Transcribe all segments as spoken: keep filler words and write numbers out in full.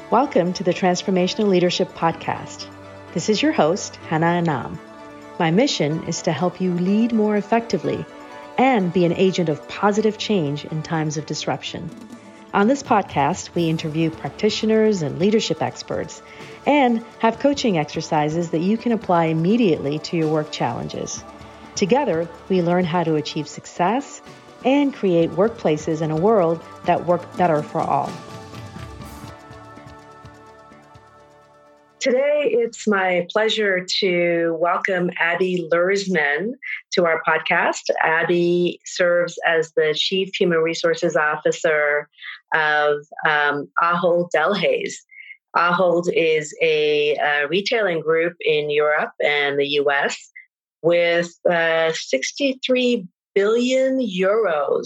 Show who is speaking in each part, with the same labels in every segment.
Speaker 1: Welcome to the Transformational Leadership Podcast. This is your host, Hannah Anam. My mission is to help you lead more effectively and be an agent of positive change in times of disruption. On this podcast, we interview practitioners and leadership experts and have coaching exercises that you can apply immediately to your work challenges. Together, we learn how to achieve success and create workplaces in a world that work better for all. Today, it's my pleasure to welcome Abby Luersman to our podcast. Abby serves as the Chief Human Resources Officer of um, Ahold Delhaize. Ahold is a, a retailing group in Europe and the U S with uh, sixty-three billion euros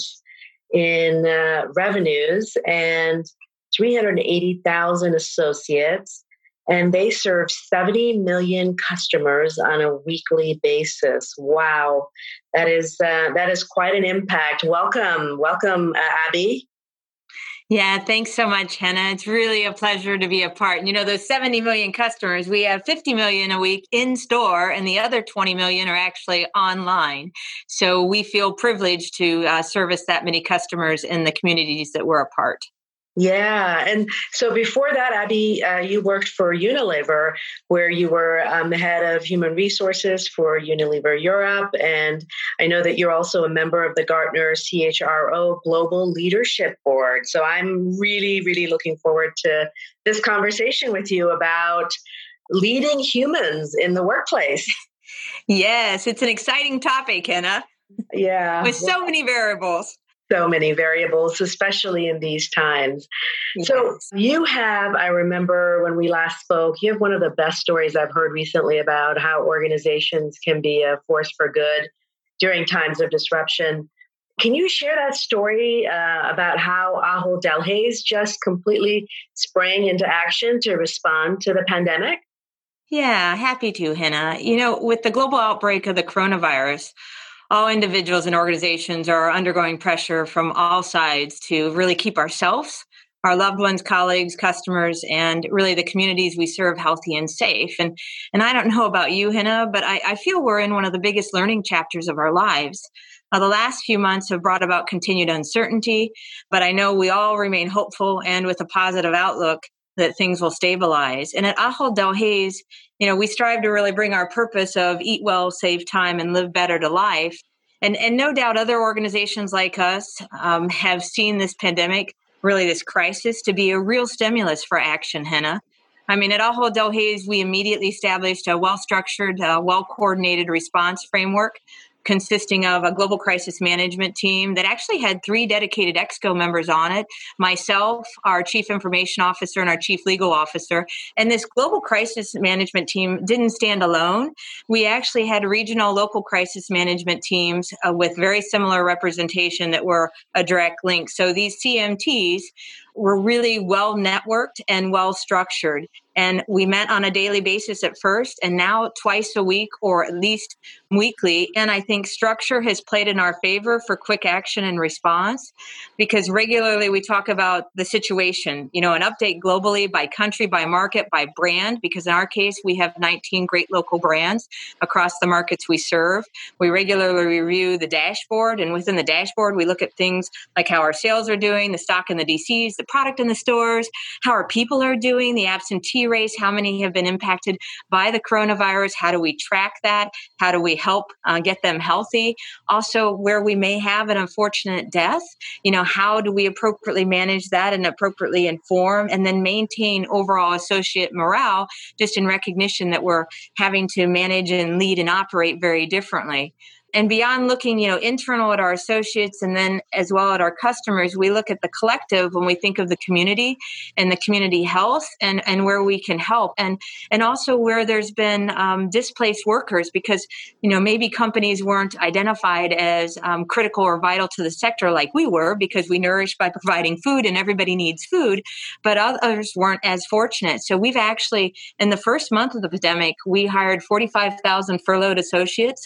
Speaker 1: in uh, revenues and three hundred eighty thousand associates. And they serve seventy million customers on a weekly basis. Wow, that is uh, that is quite an impact. Welcome, welcome, uh, Abby.
Speaker 2: Yeah, thanks so much, Hannah. It's really a pleasure to be a part. And you know, those seventy million customers, we have fifty million a week in store, and the other twenty million are actually online. So we feel privileged to uh, service that many customers in the communities that we're a part.
Speaker 1: Yeah. And so before that, Abby, uh, you worked for Unilever, where you were um, the head of human resources for Unilever Europe. And I know that you're also a member of the Gartner C H R O Global Leadership Board. So I'm really, really looking forward to this conversation with you about leading humans in the workplace.
Speaker 2: Yes, it's an exciting topic, Hannah.
Speaker 1: Yeah.
Speaker 2: With so many variables.
Speaker 1: So many variables, especially in these times. Yes. So you have, I remember when we last spoke, you have one of the best stories I've heard recently about how organizations can be a force for good during times of disruption. Can you share that story uh, about how Ahold Delhaize just completely sprang into action to respond to the pandemic?
Speaker 2: Yeah, happy to, Hannah. You know, with the global outbreak of the coronavirus, all individuals and organizations are undergoing pressure from all sides to really keep ourselves, our loved ones, colleagues, customers, and really the communities we serve healthy and safe. And and I don't know about you, Hannah, but I, I feel we're in one of the biggest learning chapters of our lives. Uh, the last few months have brought about continued uncertainty, but I know we all remain hopeful and with a positive outlook that things will stabilize. And at Ahold Delhaize, you know, we strive to really bring our purpose of eat well, save time, and live better to life. And, and no doubt other organizations like us um, have seen this pandemic, really this crisis, to be a real stimulus for action, Hannah. I mean, at Ahold Delhaize, we immediately established a well-structured, uh, well-coordinated response framework consisting of a global crisis management team that actually had three dedicated EXCO members on it, myself, our chief information officer, and our chief legal officer. And this global crisis management team didn't stand alone. We actually had regional local crisis management teams uh, with very similar representation that were a direct link. So these C M Ts were really well networked and well structured. And we met on a daily basis at first, and now twice a week or at least weekly. And I think structure has played in our favor for quick action and response, because regularly we talk about the situation, you know, an update globally by country, by market, by brand, because in our case, we have nineteen great local brands across the markets we serve. We regularly review the dashboard, and within the dashboard, we look at things like how our sales are doing, the stock in the D Cs, the product in the stores, how our people are doing, the absentee rates, how many have been impacted by the coronavirus, how do we track that, how do we help uh, get them healthy, also where we may have an unfortunate death, you know, how do we appropriately manage that and appropriately inform and then maintain overall associate morale, just in recognition that we're having to manage and lead and operate very differently. And beyond looking, you know, internal at our associates and then as well at our customers, we look at the collective when we think of the community and the community health and, and where we can help. And, and also where there's been um, displaced workers because, you know, maybe companies weren't identified as um, critical or vital to the sector like we were because we nourish by providing food and everybody needs food, but others weren't as fortunate. So we've actually, in the first month of the pandemic, we hired forty-five thousand furloughed associates,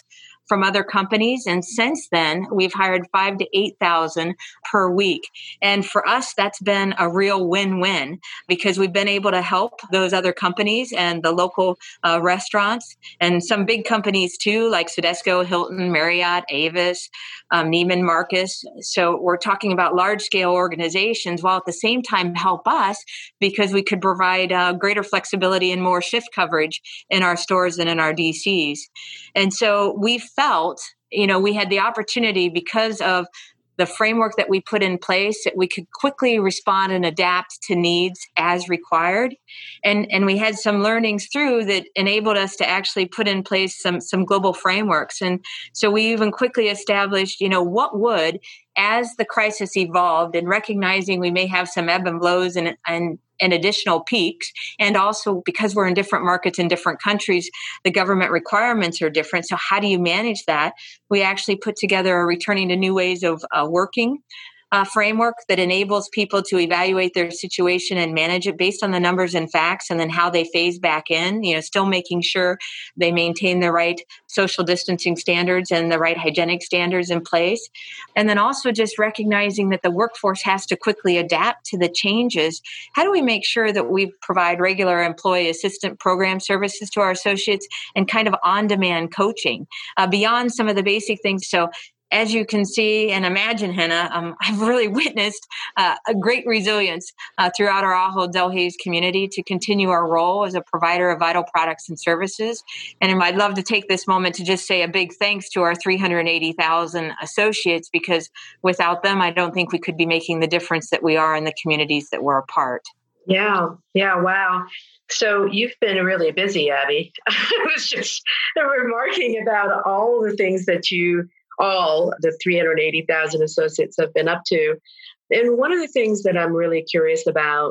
Speaker 2: from other companies. And since then, we've hired five to eight thousand per week. And for us, that's been a real win-win because we've been able to help those other companies and the local uh, restaurants and some big companies too, like Sodexo, Hilton, Marriott, Avis, um, Neiman Marcus. So we're talking about large-scale organizations while at the same time help us because we could provide uh, greater flexibility and more shift coverage in our stores and in our D Cs. And so we felt, you know, we had the opportunity because of the framework that we put in place that we could quickly respond and adapt to needs as required. And, and we had some learnings through that enabled us to actually put in place some, some global frameworks. And so we even quickly established, you know, what would, as the crisis evolved and recognizing we may have some ebb and flows and, and and additional peaks. And also because we're in different markets in different countries, the government requirements are different. So how do you manage that? We actually put together a returning to new ways of uh, working uh, framework that enables people to evaluate their situation and manage it based on the numbers and facts, and then how they phase back in, you know, still making sure they maintain the right social distancing standards and the right hygienic standards in place. And then also just recognizing that the workforce has to quickly adapt to the changes. How do we make sure that we provide regular employee assistant program services to our associates and kind of on-demand coaching uh, beyond some of the basic things? So as you can see and imagine, Hannah, um, I've really witnessed uh, a great resilience uh, throughout our Ahold Delhaize community to continue our role as a provider of vital products and services. And I'd love to take this moment to just say a big thanks to our three hundred eighty thousand associates, because without them, I don't think we could be making the difference that we are in the communities that we're a part.
Speaker 1: Yeah, yeah, wow. So you've been really busy, Abby. I was just remarking about all the things that you all the three hundred eighty thousand associates have been up to. And one of the things that I'm really curious about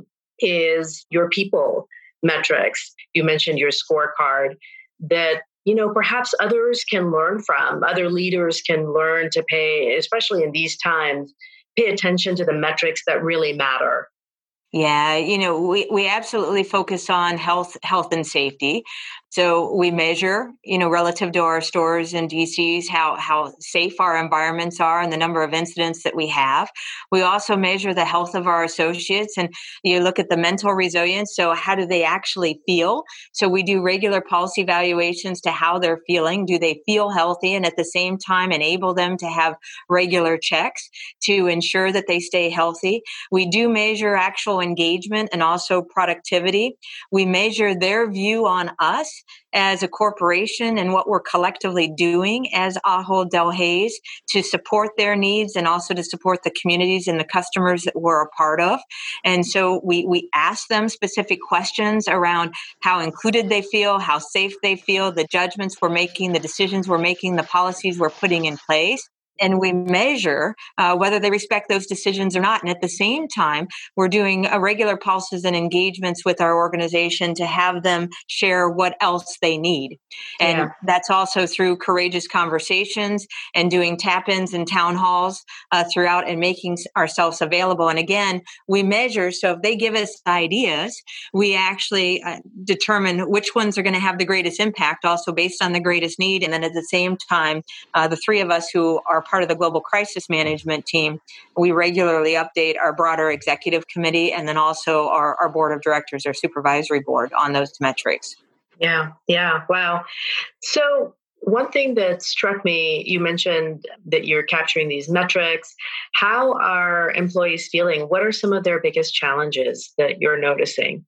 Speaker 1: is your people metrics. You mentioned your scorecard that, you know, perhaps others can learn from, other leaders can learn to pay, especially in these times, pay attention to the metrics that really matter.
Speaker 2: Yeah, you know, we, we absolutely focus on health, health and safety. So we measure, you know, relative to our stores and D Cs, how, how safe our environments are and the number of incidents that we have. We also measure the health of our associates, and you look at the mental resilience. So how do they actually feel? So we do regular pulse evaluations to how they're feeling. Do they feel healthy? And at the same time, enable them to have regular checks to ensure that they stay healthy. We do measure actual engagement and also productivity. We measure their view on us as a corporation and what we're collectively doing as Ahold Delhaize to support their needs and also to support the communities and the customers that we're a part of. And so we, we ask them specific questions around how included they feel, how safe they feel, the judgments we're making, the decisions we're making, the policies we're putting in place. And we measure uh, whether they respect those decisions or not. And at the same time, we're doing uh, regular pulses and engagements with our organization to have them share what else they need. And yeah. That's also through courageous conversations and doing tap-ins and town halls uh, throughout and making ourselves available. And again, we measure. So if they give us ideas, we actually uh, determine which ones are going to have the greatest impact, also based on the greatest need. And then at the same time, uh, the three of us who are part of the global crisis management team, we regularly update our broader executive committee and then also our, our board of directors, our supervisory board on those metrics.
Speaker 1: Yeah, yeah, wow. So one thing that struck me, you mentioned that you're capturing these metrics. How are employees feeling? What are some of their biggest challenges that you're noticing?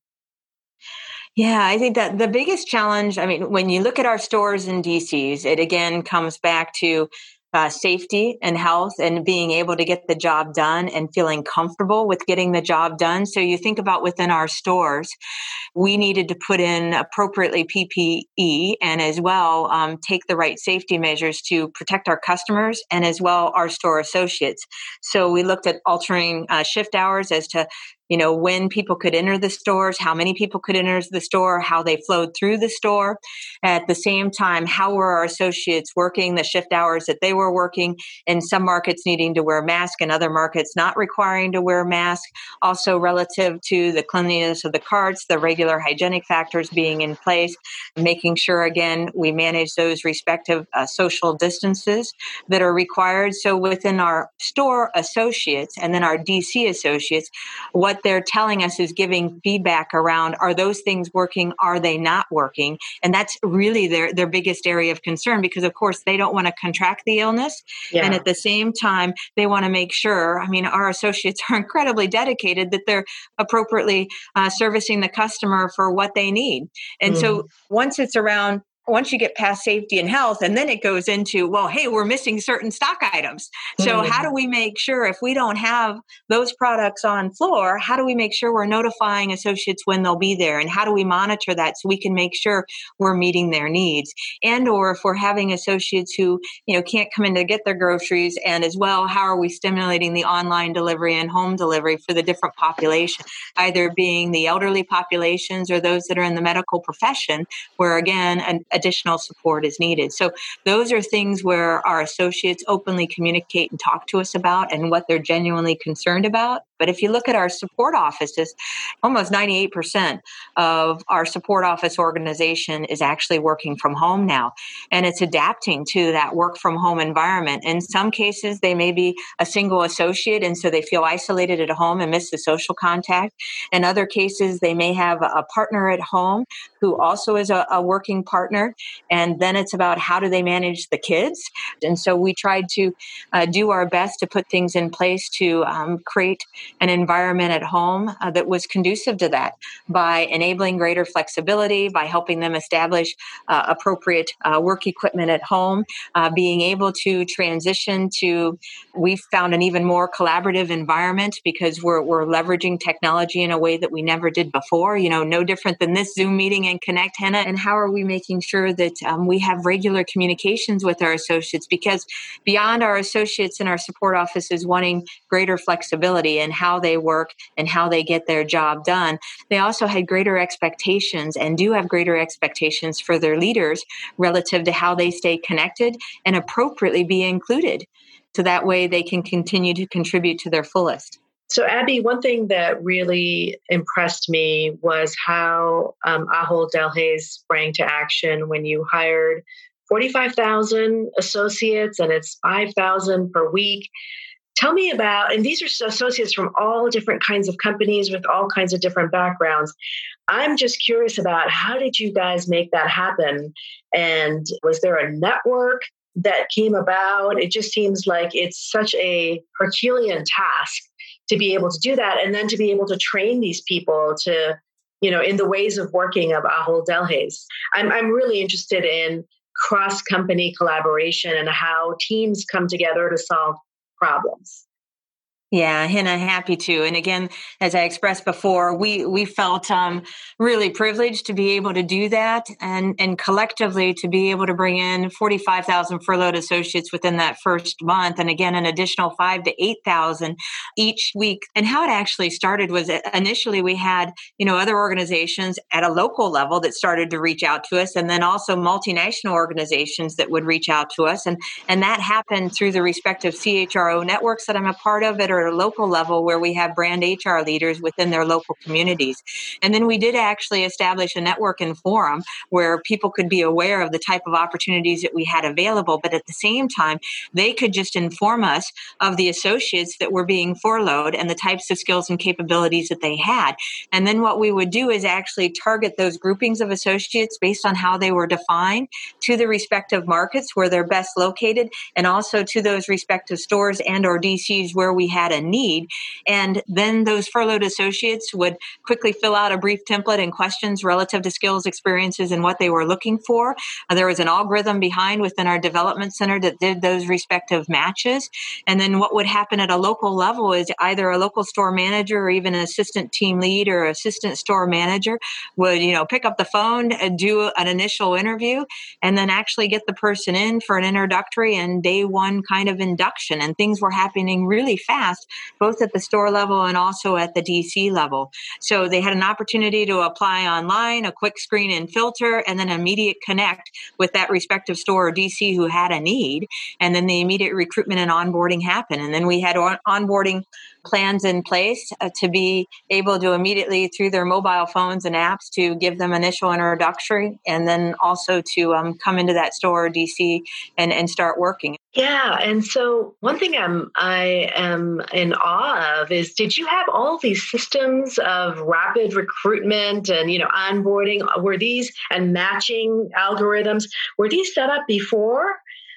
Speaker 2: Yeah, I think that the biggest challenge, I mean, when you look at our stores and D Cs, it again comes back to Uh, safety and health and being able to get the job done and feeling comfortable with getting the job done. So you think about within our stores, we needed to put in appropriately P P E and as well um, take the right safety measures to protect our customers and as well our store associates. So we looked at altering uh, shift hours as to you know, when people could enter the stores, how many people could enter the store, how they flowed through the store. At the same time, how were our associates working, the shift hours that they were working, in some markets needing to wear masks and other markets not requiring to wear masks. Also relative to the cleanliness of the carts, the regular hygienic factors being in place, making sure, again, we manage those respective uh, social distances that are required. So within our store associates and then our D C associates, what they're telling us is giving feedback around, are those things working? Are they not working? And that's really their, their biggest area of concern, because of course they don't want to contract the illness.
Speaker 1: Yeah.
Speaker 2: And at the same time, they want to make sure, I mean, our associates are incredibly dedicated that they're appropriately uh, servicing the customer for what they need. And mm. so once it's around, once you get past safety and health, and then it goes into, well, hey, we're missing certain stock items. So mm. how do we make sure, if we don't have those products on floor, how do we make sure we're notifying associates when they'll be there? And how do we monitor that so we can make sure we're meeting their needs? And or if we're having associates who, you know, can't come in to get their groceries, and as well, how are we stimulating the online delivery and home delivery for the different population, either being the elderly populations or those that are in the medical profession, where again, an additional support is needed. So those are things where our associates openly communicate and talk to us about and what they're genuinely concerned about. But if you look at our support offices, almost ninety-eight percent of our support office organization is actually working from home now. And it's adapting to that work from home environment. In some cases, they may be a single associate, and so they feel isolated at home and miss the social contact. In other cases, they may have a partner at home who also is a, a working partner. And then it's about, how do they manage the kids? And so we tried to uh, do our best to put things in place to um, create an environment at home uh, that was conducive to that, by enabling greater flexibility, by helping them establish uh, appropriate uh, work equipment at home, uh, being able to transition to, we've found an even more collaborative environment because we're, we're leveraging technology in a way that we never did before, you know, no different than this Zoom meeting and Connect, Hannah. And how are we making sure that um, we have regular communications with our associates? Because beyond our associates in our support offices wanting greater flexibility in how they work and how they get their job done, they also had greater expectations and do have greater expectations for their leaders relative to how they stay connected and appropriately be included. So that way they can continue to contribute to their fullest.
Speaker 1: So, Abby, one thing that really impressed me was how um, Ahold Delhaize sprang to action when you hired forty-five thousand associates, and it's five thousand per week. Tell me about, and these are associates from all different kinds of companies with all kinds of different backgrounds. I'm just curious about, how did you guys make that happen? And was there a network that came about? It just seems like it's such a Herculean task to be able to do that, and then to be able to train these people to, you know, in the ways of working of Ahold Delhaize. I'm, I'm really interested in cross-company collaboration and how teams come together to solve problems.
Speaker 2: Yeah, Hannah, happy to. And again, as I expressed before, we we felt um, really privileged to be able to do that, and and collectively to be able to bring in forty-five thousand furloughed associates within that first month, and again, an additional five to eight thousand each week. And how it actually started was, initially we had, you know, other organizations at a local level that started to reach out to us, and then also multinational organizations that would reach out to us, and and that happened through the respective C H R O networks that I'm a part of at a local level, where we have brand H R leaders within their local communities. And then we did actually establish a network and forum where people could be aware of the type of opportunities that we had available, but at the same time, they could just inform us of the associates that were being furloughed and the types of skills and capabilities that they had. And then what we would do is actually target those groupings of associates based on how they were defined to the respective markets where they're best located, and also to those respective stores and or D Cs where we had a need. And then those furloughed associates would quickly fill out a brief template and questions relative to skills, experiences, and what they were looking for. Uh, there was an algorithm behind within our development center that did those respective matches. And then what would happen at a local level is either a local store manager or even an assistant team lead or assistant store manager would, you know, pick up the phone and do an initial interview, and then actually get the person in for an introductory and day one kind of induction. And things were happening really fast past, both at the store level and also at the D C level. So they had an opportunity to apply online, a quick screen and filter, and then immediate connect with that respective store or D C who had a need. And then the immediate recruitment and onboarding happened. And then we had on- onboarding plans in place uh, to be able to immediately, through their mobile phones and apps, to give them initial introductory, and then also to um, come into that store or D C and, and start working.
Speaker 1: Yeah. And so one thing I'm, I am in awe of is, did you have all these systems of rapid recruitment and, you know, onboarding? Were these and matching algorithms, were these set up before?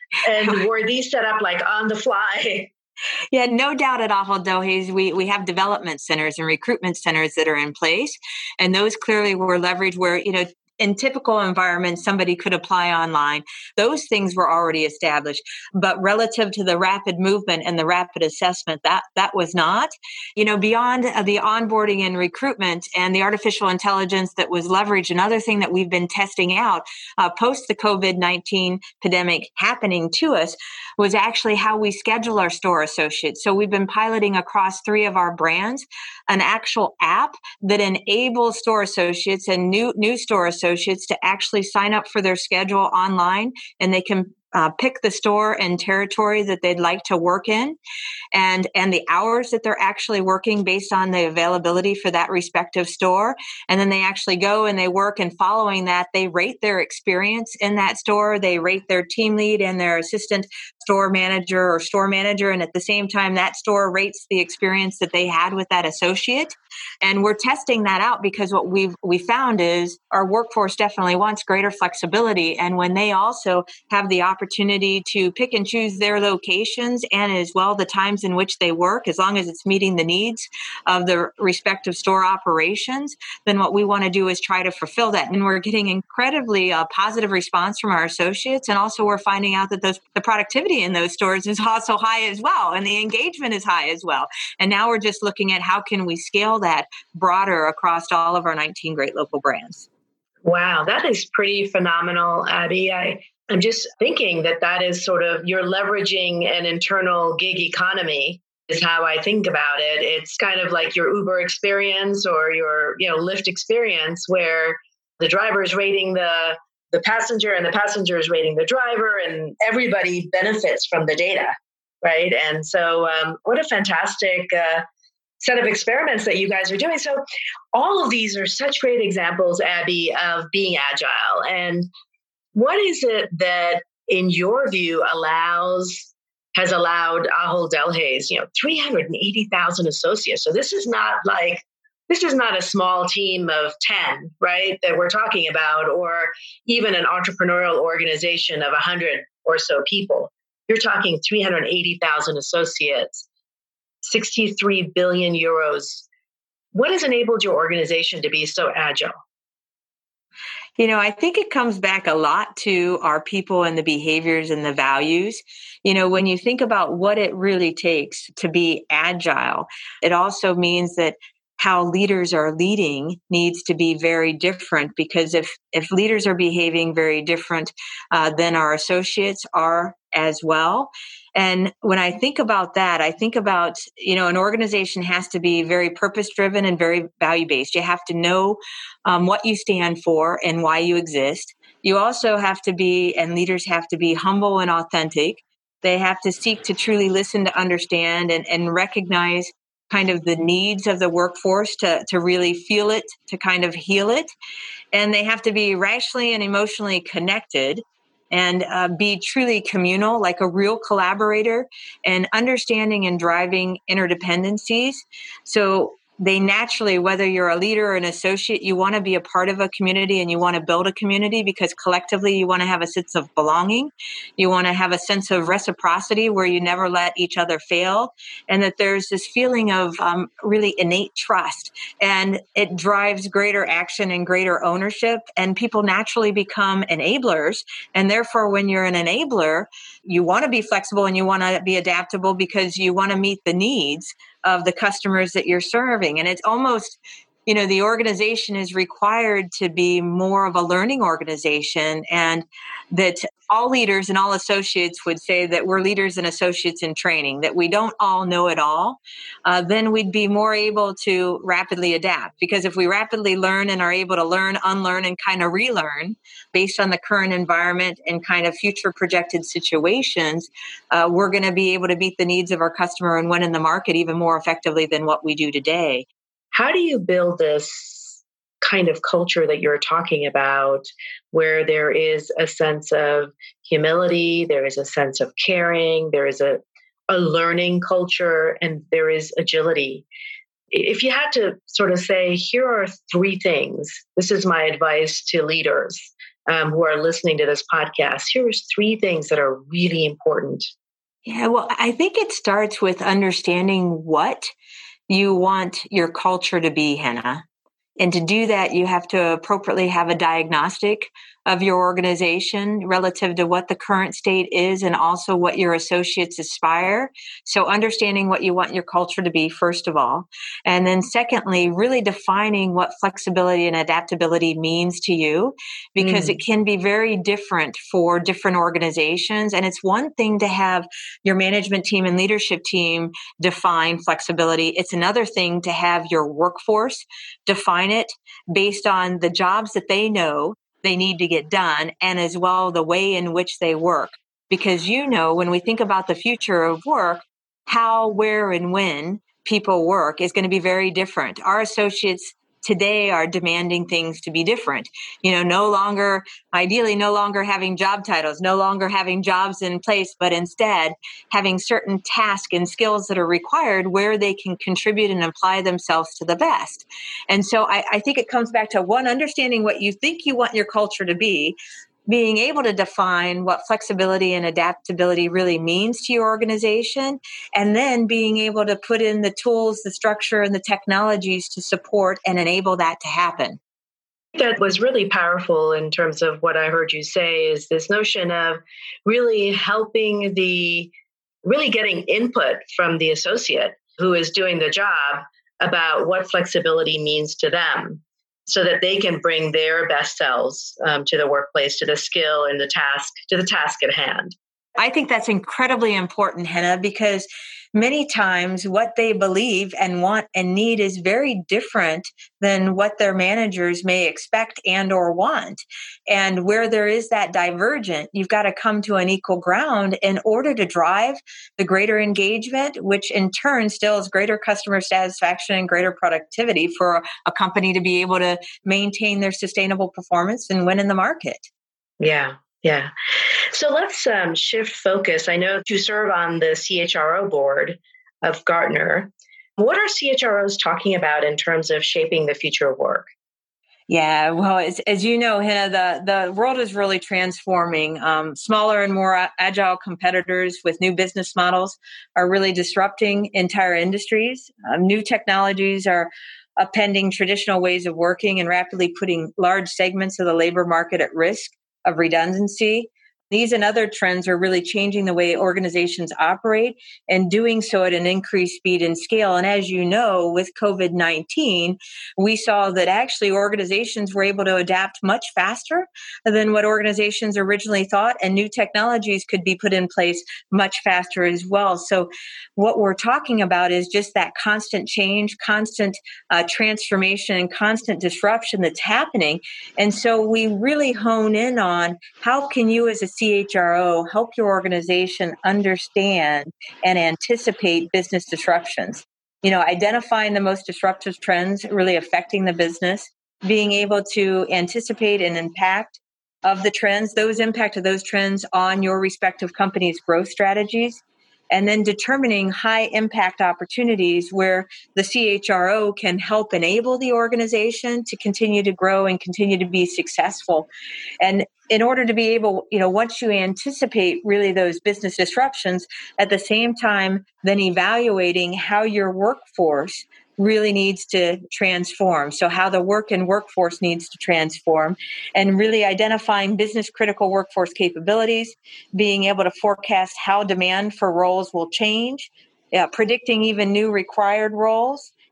Speaker 1: And were these set up like on the fly?
Speaker 2: Yeah, no doubt at Ahold Delhaize, we, we have development centers and recruitment centers that are in place. And those clearly were leveraged where, you know, in typical environments, somebody could apply online. Those things were already established. But relative to the rapid movement and the rapid assessment, that that was not. You know, beyond the onboarding and recruitment and the artificial intelligence that was leveraged, another thing that we've been testing out uh, post the COVID nineteen pandemic happening to us was actually how we schedule our store associates. So we've been piloting across three of our brands an actual app that enables store associates and new new store associates to actually sign up for their schedule online, and they can uh, pick the store and territory that they'd like to work in, and and the hours that they're actually working based on the availability for that respective store. And then they actually go and they work, and following that, they rate their experience in that store. They rate their team lead and their assistant store manager or store manager. And at the same time, that store rates the experience that they had with that associate. And we're testing that out because what we've we found is our workforce definitely wants greater flexibility. And when they also have the opportunity to pick and choose their locations and as well the times in which they work, as long as it's meeting the needs of the respective store operations, then what we want to do is try to fulfill that. And we're getting incredibly uh, positive response from our associates. And also we're finding out that those the productivity in those stores is also high as well. And the engagement is high as well. And now we're just looking at how can we scale that broader across all of our nineteen great local brands.
Speaker 1: Wow, that is pretty phenomenal, Abby. I, I'm just thinking that that is sort of, you're leveraging an internal gig economy is how I think about it. It's kind of like your Uber experience or your, you know, Lyft experience where the driver is rating the the passenger and the passenger is rating the driver, and everybody benefits from the data, right? And so um, what a fantastic uh, set of experiments that you guys are doing. So all of these are such great examples, Abby, of being agile. And what is it that, in your view, allows has allowed Ahold Delhaize, you know, three hundred eighty thousand associates. So this is not like, this is not a small team of ten, right, that we're talking about, or even an entrepreneurial organization of one hundred or so people. You're talking three hundred eighty thousand associates, sixty-three billion euros. What has enabled your organization to be so agile?
Speaker 2: You know, I think it comes back a lot to our people and the behaviors and the values. You know, when you think about what it really takes to be agile, it also means that how leaders are leading needs to be very different, because if, if leaders are behaving very different, uh, then our associates are as well. And when I think about that, I think about, you know, an organization has to be very purpose-driven and very value-based. You have to know um, what you stand for and why you exist. You also have to be, and leaders have to be, humble and authentic. They have to seek to truly listen to understand and, and recognize kind of the needs of the workforce to, to really feel it, to kind of heal it. And they have to be rationally and emotionally connected and uh, be truly communal, like a real collaborator, and understanding and driving interdependencies. So they naturally, whether you're a leader or an associate, you want to be a part of a community and you want to build a community because collectively you want to have a sense of belonging. You want to have a sense of reciprocity where you never let each other fail, and that there's this feeling of um, really innate trust, and it drives greater action and greater ownership, and people naturally become enablers. And therefore, when you're an enabler, you want to be flexible and you want to be adaptable because you want to meet the needs of the customers that you're serving. And it's almost, you know, the organization is required to be more of a learning organization, and that all leaders and all associates would say that we're leaders and associates in training, that we don't all know it all, uh, then we'd be more able to rapidly adapt. Because if we rapidly learn and are able to learn, unlearn, and kind of relearn based on the current environment and kind of future projected situations, uh, we're going to be able to meet the needs of our customer and win in the market even more effectively than what we do today.
Speaker 1: How do you build this kind of culture that you're talking about, where there is a sense of humility, there is a sense of caring, there is a, a learning culture, and there is agility? If you had to sort of say, here are three things, this is my advice to leaders um, who are listening to this podcast, here's three things that are really important.
Speaker 2: Yeah, well, I think it starts with understanding what you want your culture to be, Hannah. And to do that, you have to appropriately have a diagnostic of your organization relative to what the current state is and also what your associates aspire. So understanding what you want your culture to be, first of all. And then secondly, really defining what flexibility and adaptability means to you, because mm. it can be very different for different organizations. And it's one thing to have your management team and leadership team define flexibility. It's another thing to have your workforce define it based on the jobs that they know they need to get done, and as well the way in which they work. Because, you know, when we think about the future of work, how, where, and when people work is going to be very different. Our associates today are demanding things to be different. You know, no longer, ideally, no longer having job titles, no longer having jobs in place, but instead having certain tasks and skills that are required where they can contribute and apply themselves to the best. And so I, I think it comes back to, one, understanding what you think you want your culture to be, being able to define what flexibility and adaptability really means to your organization, and then being able to put in the tools, the structure, and the technologies to support and enable that to happen.
Speaker 1: That was really powerful in terms of what I heard you say, is this notion of really helping the, really getting input from the associate who is doing the job about what flexibility means to them, so that they can bring their best selves um, to the workplace, to the skill and the task, to the task at hand.
Speaker 2: I think that's incredibly important, Hannah, because many times what they believe and want and need is very different than what their managers may expect and or want. And where there is that divergent, you've got to come to an equal ground in order to drive the greater engagement, which in turn instills greater customer satisfaction and greater productivity for a company to be able to maintain their sustainable performance and win in the market.
Speaker 1: Yeah. Yeah. So let's um, shift focus. I know you serve on the C H R O board of Gartner. What are C H R Os talking about in terms of shaping the future of work?
Speaker 2: Yeah, well, as, as you know, Hannah, the, the world is really transforming. Um, smaller and more agile competitors with new business models are really disrupting entire industries. Um, new technologies are upending traditional ways of working and rapidly putting large segments of the labor market at risk of redundancy. These and other trends are really changing the way organizations operate, and doing so at an increased speed and scale. And as you know, with COVID nineteen, we saw that actually organizations were able to adapt much faster than what organizations originally thought, and new technologies could be put in place much faster as well. So what we're talking about is just that constant change, constant uh, transformation, and constant disruption that's happening. And so we really hone in on, how can you as a C H R O help your organization understand and anticipate business disruptions? You know, identifying the most disruptive trends really affecting the business, being able to anticipate an impact of the trends, those impact of those trends on your respective company's growth strategies, and then determining high impact opportunities where the C H R O can help enable the organization to continue to grow and continue to be successful. And in order to be able, you know, once you anticipate really those business disruptions, at the same time, then evaluating how your workforce really needs to transform. So how the work and workforce needs to transform, and really identifying business critical workforce capabilities, being able to forecast how demand for roles will change, uh, predicting even new required roles,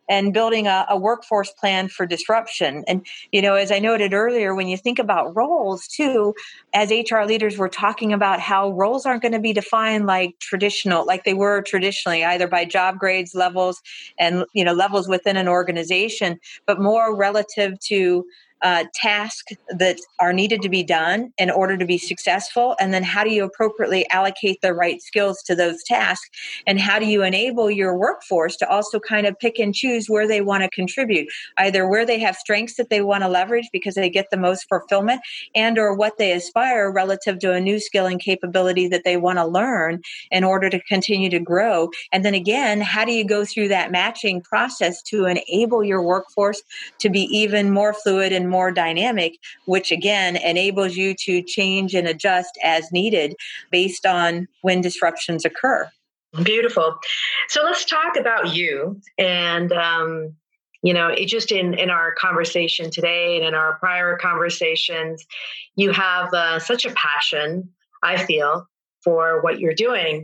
Speaker 2: and building a, a workforce plan for disruption. And, you know, as I noted earlier, when you think about roles too, as H R leaders, we're talking about how roles aren't going to be defined like traditional, like they were traditionally, either by job grades, levels, and, you know, levels within an organization, but more relative to Uh, tasks that are needed to be done in order to be successful. And then how do you appropriately allocate the right skills to those tasks? And how do you enable your workforce to also kind of pick and choose where they want to contribute, either where they have strengths that they want to leverage because they get the most fulfillment, and or what they aspire relative to a new skill and capability that they want to learn in order to continue to grow. And then again, how do you go through that matching process to enable your workforce to be even more fluid and more dynamic, which again enables you to change and adjust as needed based on when disruptions occur.
Speaker 1: Beautiful. So let's talk about you. And, um, you know, it just in, in our conversation today and in our prior conversations, you have uh, such a passion, I feel, for what you're doing.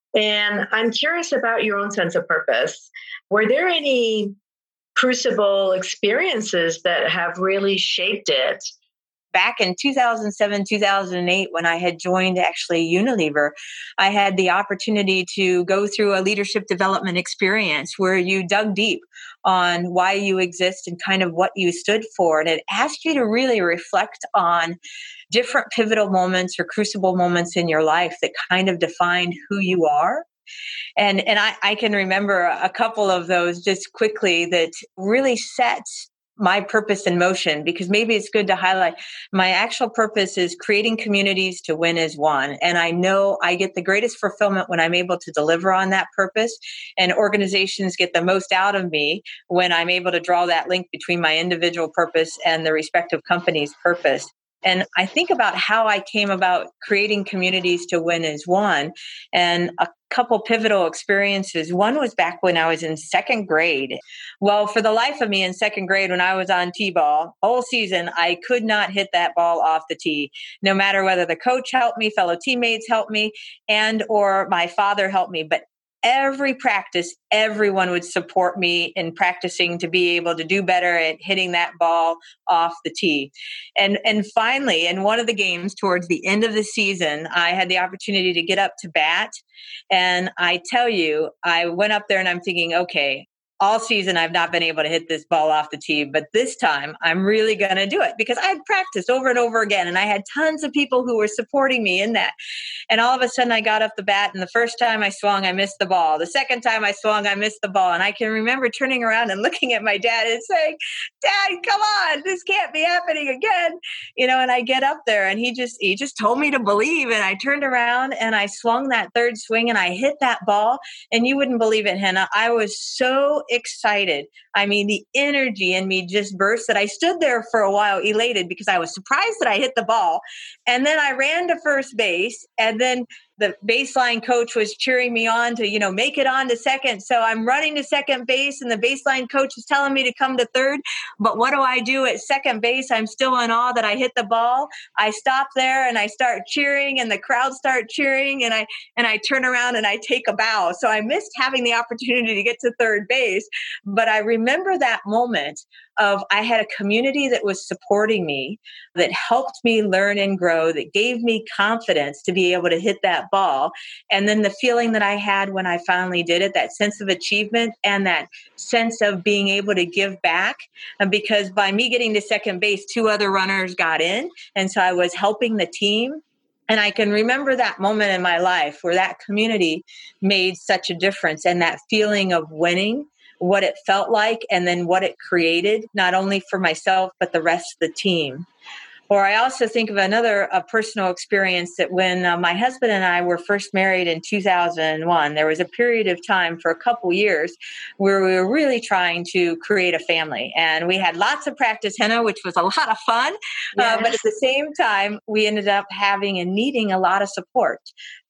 Speaker 1: And I'm curious about your own sense of purpose. Were there any crucible experiences that have really shaped it?
Speaker 2: Back in two thousand seven, two thousand eight, when I had joined actually Unilever, I had the opportunity to go through a leadership development experience where you dug deep on why you exist and kind of what you stood for. And it asked you to really reflect on different pivotal moments or crucible moments in your life that kind of defined who you are. And and I, I can remember a couple of those just quickly that really set my purpose in motion, because maybe it's good to highlight my actual purpose is creating communities to win as one. And I know I get the greatest fulfillment when I'm able to deliver on that purpose, and organizations get the most out of me when I'm able to draw that link between my individual purpose and the respective company's purpose. And I think about how I came about creating communities to win as one, and a couple pivotal experiences. One was back when I was in second grade. Well, for the life of me in second grade, when I was on T-ball, whole season, I could not hit that ball off the tee, no matter whether the coach helped me, fellow teammates helped me, and or my father helped me. But every practice, everyone would support me in practicing to be able to do better at hitting that ball off the tee. And and finally, in one of the games towards the end of the season, I had the opportunity to get up to bat. And I tell you, I went up there and I'm thinking, okay, all season I've not been able to hit this ball off the tee, but this time I'm really going to do it, because I had practiced over and over again and I had tons of people who were supporting me in that. And all of a sudden I got up the bat, and the first time I swung, I missed the ball. The second time I swung, I missed the ball. And I can remember turning around and looking at my dad and saying, "Dad, come on, this can't be happening again." You know, and I get up there and he just, he just told me to believe. And I turned around and I swung that third swing and I hit that ball. And you wouldn't believe it, Hannah. I was so excited. I mean, the energy in me just burst that I stood there for a while elated, because I was surprised that I hit the ball. And then I ran to first base, and then the baseline coach was cheering me on to, you know, make it on to second. So I'm running to second base and the baseline coach is telling me to come to third. But what do I do at second base? I'm still in awe that I hit the ball. I stop there and I start cheering, and the crowd start cheering, and I and I turn around and I take a bow. So I missed having the opportunity to get to third base. But I remember that moment of I had a community that was supporting me, that helped me learn and grow, that gave me confidence to be able to hit that ball. And then the feeling that I had when I finally did it, that sense of achievement and that sense of being able to give back. And because by me getting to second base, two other runners got in. And so I was helping the team. And I can remember that moment in my life where that community made such a difference, and that feeling of winning, what it felt like, and then what it created, not only for myself, but the rest of the team. Or I also think of another a personal experience that when uh, my husband and I were first married in two thousand one, there was a period of time for a couple years where we were really trying to create a family. And we had lots of practice, Hannah, which was a lot of fun. Yes. Uh, but at the same time, we ended up having and needing a lot of support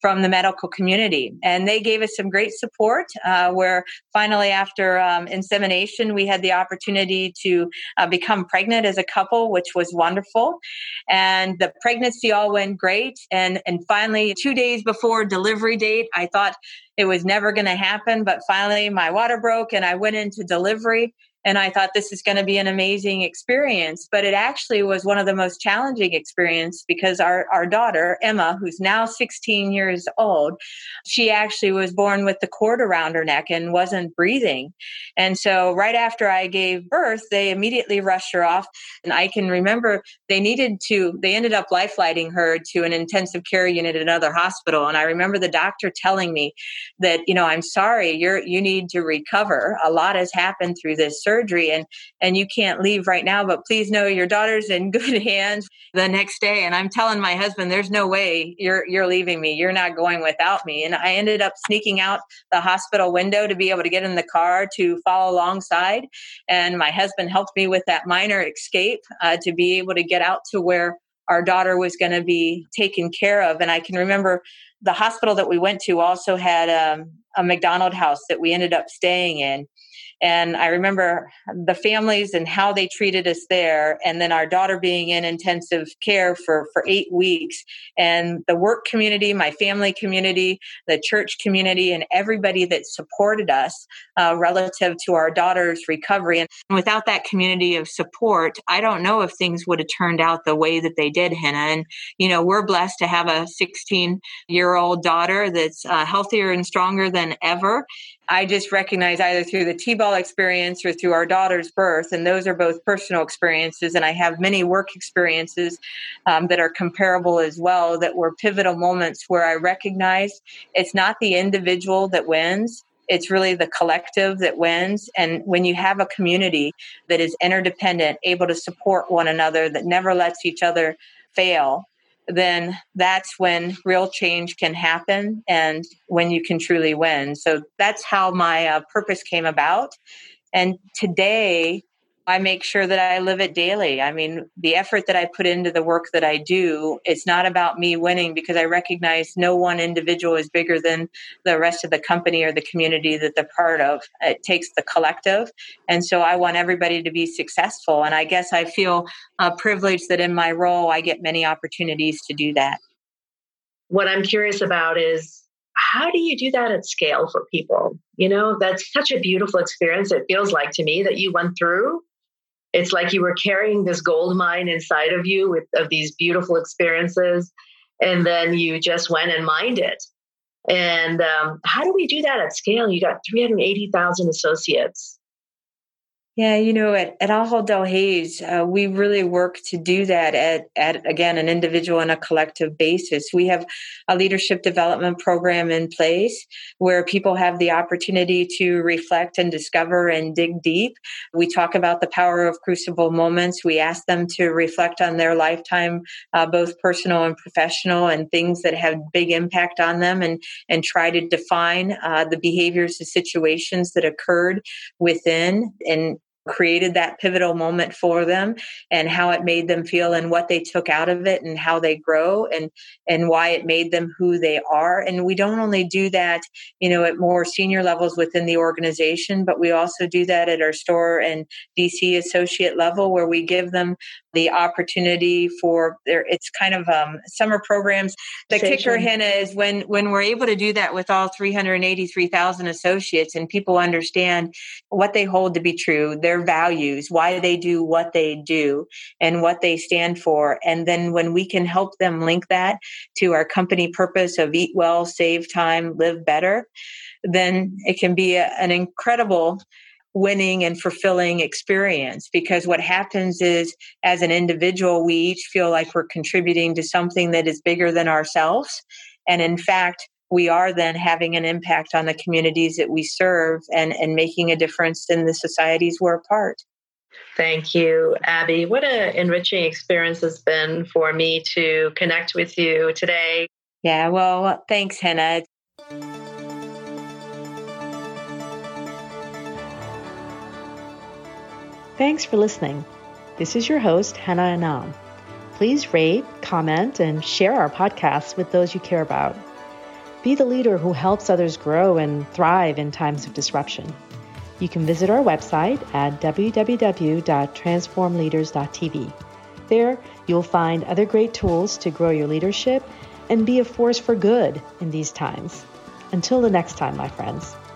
Speaker 2: from the medical community. And they gave us some great support uh, where finally after um, insemination, we had the opportunity to uh, become pregnant as a couple, which was wonderful. And the pregnancy all went great. And, and finally, two days before delivery date, I thought it was never going to happen. But finally, my water broke and I went into delivery. And I thought this is going to be an amazing experience. But it actually was one of the most challenging experiences because our, our daughter, Emma, who's now sixteen years old, she actually was born with the cord around her neck and wasn't breathing. And so right after I gave birth, they immediately rushed her off. And I can remember they needed to, they ended up life-flighting her to an intensive care unit at another hospital. And I remember the doctor telling me that, you know, I'm sorry, you're, you need to recover. A lot has happened through this surgery. surgery and, and you can't leave right now, but please know your daughter's in good hands the next day. And I'm telling my husband, there's no way you're, you're leaving me. You're not going without me. And I ended up sneaking out the hospital window to be able to get in the car to follow alongside. And my husband helped me with that minor escape uh, to be able to get out to where our daughter was going to be taken care of. And I can remember the hospital that we went to also had um, a McDonald house that we ended up staying in. And I remember the families and how they treated us there. And then our daughter being in intensive care for, for eight weeks. And the work community, my family community, the church community, and everybody that supported us uh, relative to our daughter's recovery. And without that community of support, I don't know if things would have turned out the way that they did, Hannah. And, you know, we're blessed to have a sixteen-year-old daughter that's uh, healthier and stronger than ever. I just recognize either through the T-ball experience or through our daughter's birth, and those are both personal experiences, and I have many work experiences um, that are comparable as well, that were pivotal moments where I recognize it's not the individual that wins, it's really the collective that wins. And when you have a community that is interdependent, able to support one another, that never lets each other fail, then that's when real change can happen and when you can truly win. So that's how my uh, purpose came about. And today, I make sure that I live it daily. I mean, the effort that I put into the work that I do, it's not about me winning because I recognize no one individual is bigger than the rest of the company or the community that they're part of. It takes the collective. And so I want everybody to be successful. And I guess I feel uh, privileged that in my role, I get many opportunities to do that.
Speaker 1: What I'm curious about is, how do you do that at scale for people? You know, that's such a beautiful experience. It feels like to me that you went through. It's like you were carrying this gold mine inside of you with of these beautiful experiences, and then you just went and mined it. And um, how do we do that at scale? You got three hundred eighty thousand associates.
Speaker 2: Yeah, you know, at, at Ahold Delhaize, uh, we really work to do that at, at, again, an individual and a collective basis. We have a leadership development program in place where people have the opportunity to reflect and discover and dig deep. We talk about the power of crucible moments. We ask them to reflect on their lifetime, uh, both personal and professional, and things that have big impact on them, and, and try to define uh, the behaviors, the situations that occurred within and created that pivotal moment for them, and how it made them feel and what they took out of it and how they grow and, and why it made them who they are. And we don't only do that, you know, at more senior levels within the organization, but we also do that at our store and D C associate level, where we give them the opportunity for their, it's kind of um, summer programs. The
Speaker 1: Station.
Speaker 2: kicker, Hannah, is when, when we're able to do that with all three hundred eighty-three thousand associates and people understand what they hold to be true, their values, why they do what they do, and what they stand for. And then when we can help them link that to our company purpose of eat well, save time, live better, then it can be a, an incredible winning and fulfilling experience. Because what happens is, as an individual, we each feel like we're contributing to something that is bigger than ourselves. And in fact, we are then having an impact on the communities that we serve and, and making a difference in the societies we're a part.
Speaker 1: Thank you, Abby. What an enriching experience it's been for me to connect with you today.
Speaker 2: Yeah, well, thanks, Hannah.
Speaker 3: Thanks for listening. This is your host, Hannah Anam. Please rate, comment, and share our podcasts with those you care about. Be the leader who helps others grow and thrive in times of disruption. You can visit our website at w w w dot transform leaders dot t v. There, you'll find other great tools to grow your leadership and be a force for good in these times. Until the next time, my friends.